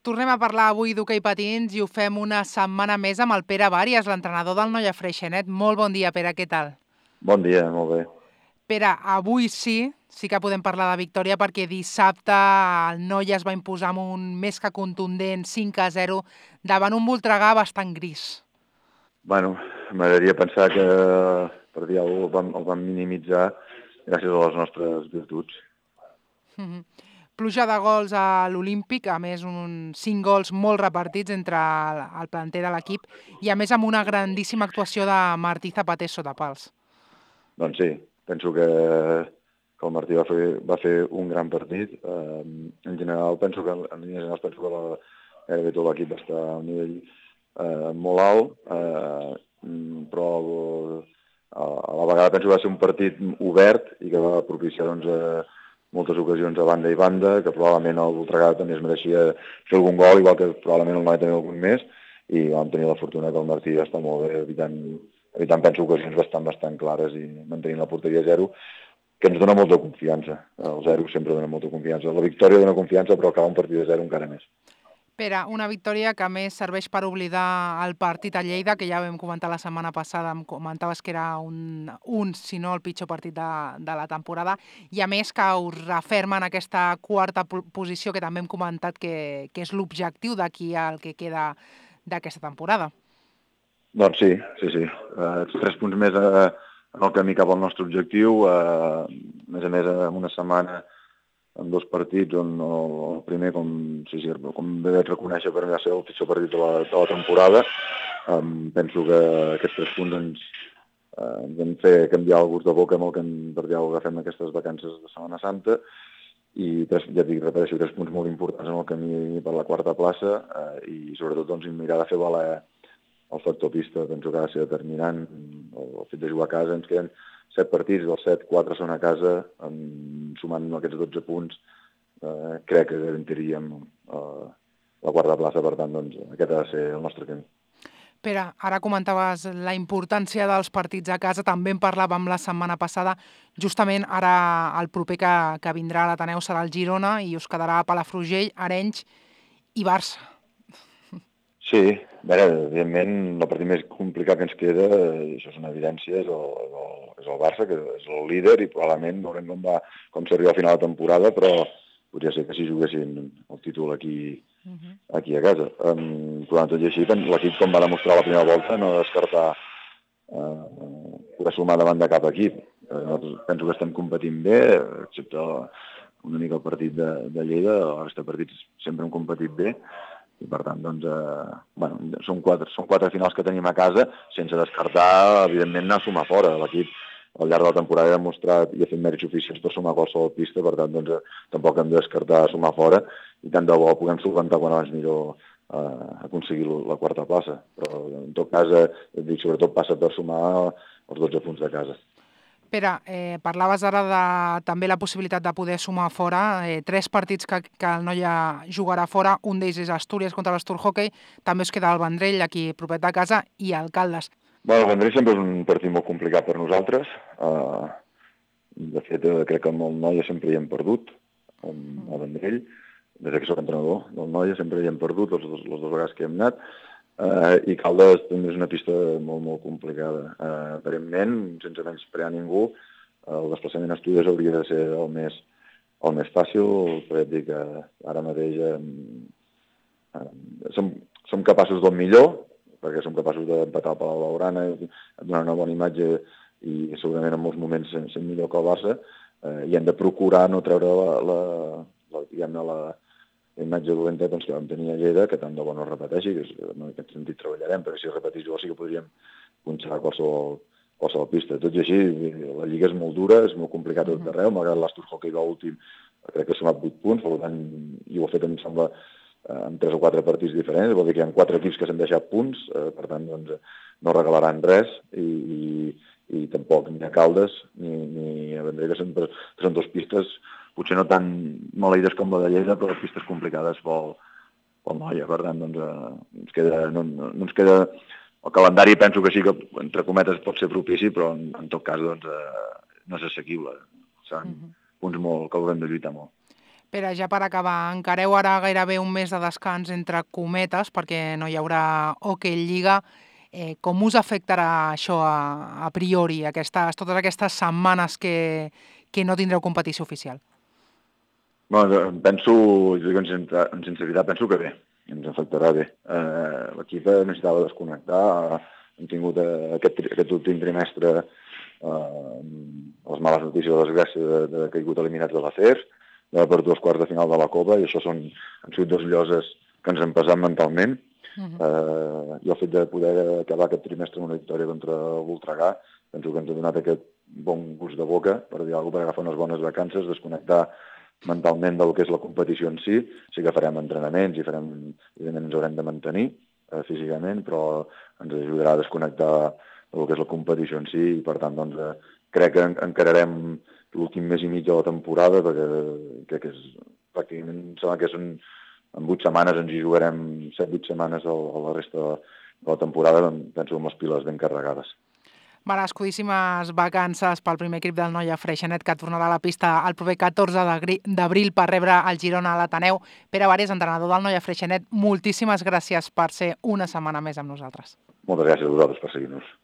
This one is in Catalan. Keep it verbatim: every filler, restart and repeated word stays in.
Tornem a parlar avui d'hoquei patins i ho fem una setmana més amb el Pere Bàries, l'entrenador del Noia Freixenet. Molt bon dia, Pere, què tal? Bon dia, molt bé. Pere, avui sí, sí que podem parlar de victòria perquè dissabte el Noia es va imposar amb un més que contundent cinc a zero davant un Voltregà bastant gris. Bueno, m'agradaria pensar que per dir alguna cosa el vam, el vam minimitzar gràcies a les nostres virtuts. Mm-hmm. Pluja de gols a l'Olímpic, a més uns cinc gols molt repartits entre el, el planter de l'equip i a més amb una grandíssima actuació de Martí Zapater sota pals. Doncs sí, penso que, que el Martí va fer, va fer un gran partit. Eh, en general, penso que en línies generals penso que la, gairebé tot l'equip va estar a un nivell eh, molt alt, eh, però a, a la vegada penso que va ser un partit obert i que va propiciar doncs, eh, moltes ocasions a banda i banda, que probablement el Voltregà també es mereixia fer algun gol, igual que probablement el Noia també algun més, i vam tenir la fortuna que el Martí està molt bé, evitant, evitant penso, ocasions bastant, bastant clares i mantenint la porteria a zero, que ens dona molta confiança. El zero sempre dona molta confiança. La victòria dona confiança, però acabar un partit de zero encara més. Pere, una victòria que a més serveix per oblidar el partit a Lleida, que ja vam comentar la setmana passada, em comentaves que era un, un si no el pitjor partit de, de la temporada, i a més que us referma en aquesta quarta posició que també hem comentat que, que és l'objectiu d'aquí al que queda d'aquesta temporada. Doncs sí, sí, sí. Uh, tres punts més uh, en el camí cap al nostre objectiu, uh, a més a més en una setmana en dos partits on el primer, com, sí, sí, com bé vaig reconèixer, per mi va ser el pitjor partit de la, de la temporada. Um, penso que aquests tres punts ens, uh, ens van fer canviar el gust de boca amb el que per dir alguna cosa fem aquestes vacances de Setmana Santa, i tres, ja dic, repeteixo, tres punts molt importants en el camí per la quarta plaça, uh, i sobretot doncs, mirar de fer valer el factor pista. Penso que ha de ser determinant el, el fet de jugar a casa. Ens queden set partits, dels set, quatre són a casa, en, sumant aquests dotze punts, eh, crec que garantiríem eh, la quarta plaça, per tant, doncs, aquest ha de ser el nostre camí. Pere, ara comentaves la importància dels partits a casa, també en parlàvem la setmana passada, justament ara el proper que, que vindrà a l'Ateneu serà el Girona i us quedarà Palafrugell, Arenys i Barça. Sí, a veure, evidentment, el partit més complicat que ens queda, i això és una evidència, és el, és el, és el Barça, que és el líder, i probablement veurem com va, com s'arriba al final de temporada, però podria ser que si juguessin el títol aquí, uh-huh. aquí a casa. Um, però tot i així, l'equip, com va demostrar la primera volta, no descartar uh, poder sumar davant de cap equip. Uh, penso que estem competint bé, excepte una mica el partit de, de Lleida, els altres partits sempre hem competit bé, i per tant, doncs, eh, bueno, són, quatre, són quatre finals que tenim a casa, sense descartar, evidentment, anar a sumar fora. L'equip al llarg de la temporada ha demostrat i ha fet mèrits suficients per sumar qualsevol pista, per tant, doncs, eh, tampoc hem de descartar sumar fora, i tant de bo puguem solventar quan abans millor eh, aconseguir la quarta plaça. Però, en tot cas, eh, dic, sobretot passa per sumar els dotze punts de casa. Pere, eh, parlaves ara de també la possibilitat de poder sumar fora. Eh, tres partits que, que el Noia jugarà fora, un d'ells és Astúries contra l'Astur Hockey, també us queda el Vendrell, aquí propet de casa, i el Caldes. Bueno, el Vendrell sempre és un partit molt complicat per nosaltres. Uh, de fet, crec que amb el Noia sempre hi hem perdut, amb el Vendrell. Des que soc entrenador del Noia sempre hi hem perdut les, les dues vegades que hem anat. Uh, i Caldes també és una pista molt, molt complicada. Uh, aparentment, sense menysprear ningú, uh, el desplaçament a Astúries hauria de ser el més, el més fàcil, però et dic que ara mateix uh, uh, som, som capaços del millor, perquè som capaços d'empatar el Palau Blaugrana, donar una bona imatge i segurament en molts moments ser millor que el Barça, uh, i hem de procurar no treure la, la, la, diguem-ne, la la imatge dolenta doncs, que vam tenir a Lleida, que tant de bo no es repeteixi, que en aquest sentit treballarem, perquè si es repetís sí que podríem punxar qualsevol, qualsevol pista. Tot i així, la Lliga és molt dura, és molt complicat tot arreu, malgrat l'Astur Hockey va últim, crec que ha sumat vuit punts, per tant, i ho ha fet, em sembla, en tres o quatre partits diferents, vol dir que hi ha quatre equips que s'han deixat punts, per tant, doncs, no regalaran res, i, i, i tampoc ni a Caldes ni, ni a Vendrell, que són, que són dos pistes potser no tan maleïdes com la de Lleida, però pistes complicades pel, pel Noia. Per tant, doncs, eh, ens queda, no, no, no ens queda... El calendari penso que sí que, entre cometes, pot ser propici, però en, en tot cas doncs, eh, no és assequible. Són uh-huh. punts molt, que haurem de lluitar molt. Pere, ja per acabar, encareu ara gairebé un mes de descans entre cometes perquè no hi haurà hoquei Lliga. Eh, com us afectarà això a, a priori, aquestes, totes aquestes setmanes que, que no tindreu competició oficial? Bueno, penso, jo dic amb sinceritat, penso que bé, ens afectarà bé. Eh, L'equip necessitava desconnectar, hem tingut aquest, aquest últim trimestre eh, les males notícies de desgràcia de, de caigut eliminats de l'Acer, de per dos quarts de final de la Copa, i això són, han sigut dos lloses que ens han pesat mentalment. Uh -huh. eh, I el fet de poder acabar aquest trimestre amb una victòria contra l'Ultragà, penso que ens ha donat aquest bon gust de boca, per dir alguna cosa, per agafar unes bones vacances, desconnectar mentalment del que és la competició en si. Sí que farem entrenaments i farem, evidentment ens haurem de mantenir eh, físicament, però ens ajudarà a desconnectar del que és la competició en si i per tant doncs, eh, crec que encararem l'últim mes i mig de la temporada perquè crec que és pràcticament, em sembla que són en vuit setmanes ens hi jugarem set vuit setmanes a la resta de la temporada, doncs, penso amb les piles ben carregades. Merescudíssimes vacances pel primer equip del Noia Freixenet, que tornarà a la pista el proper catorze d'abril per rebre el Girona a l'Ateneu. Pere Barés, entrenador del Noia Freixenet, moltíssimes gràcies per ser una setmana més amb nosaltres. Moltes gràcies a vosaltres per seguir-nos.